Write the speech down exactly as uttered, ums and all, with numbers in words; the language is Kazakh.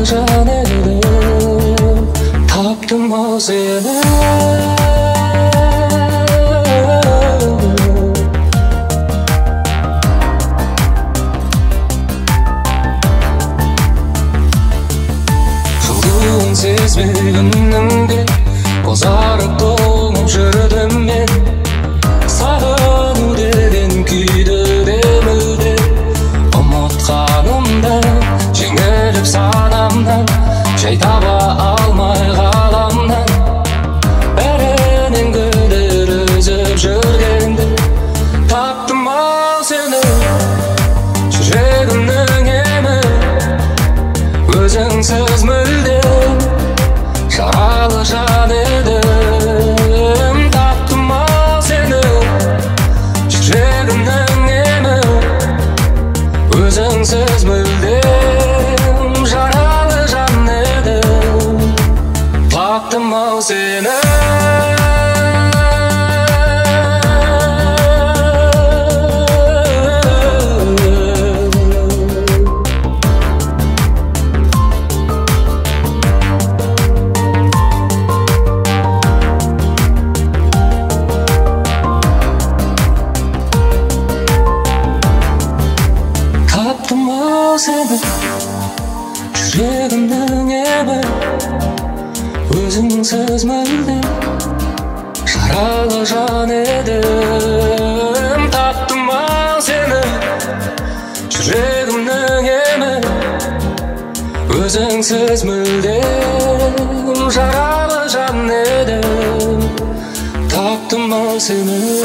жан едім, таптым ау сені. Жылуын сезбей үніңде бозарып толып жүрдім мен. Сағыну деген күйді де мүлде ұмытқанымда, жеңіліп санамнан, жай таба алмай ғаламнан. Бәрінен гүлдер үзіп жүргенде таптым ау сені. Жүрегімнің емі өзіңсіз мүлде жаралы жан едім, таптым ау сені. Жүрегімнің емі өзіңсіз мүлдем жаралы жан едім, таптым ау сені. Таптым ау сені. Жүрегімнің емі өзіңсіз мүлде жаралы жан едім, таптым ау сені. Жүрегімнің емі өзіңсіз мүлдем жаралы жан едім, таптым ау сені.